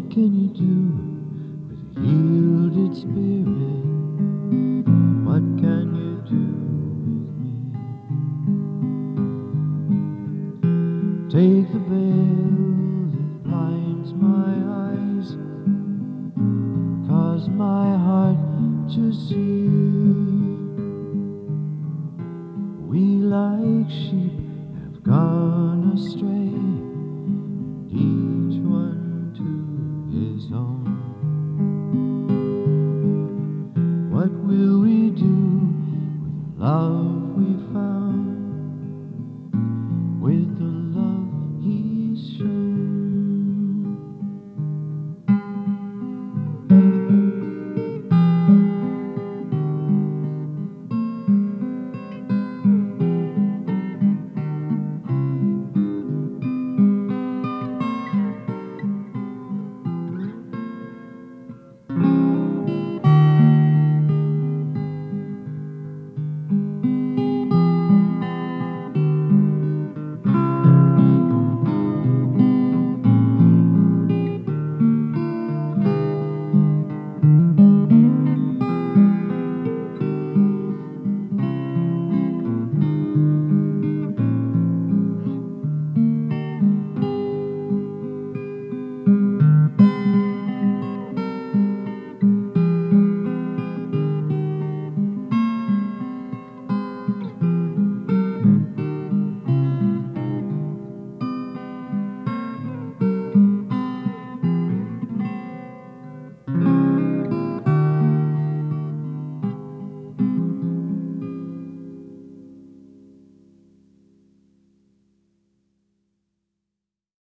can you do with a yielded spirit? What can you do with me? Take the veil that blinds my eyes, cause my heart to see. We like sheep have gone astray.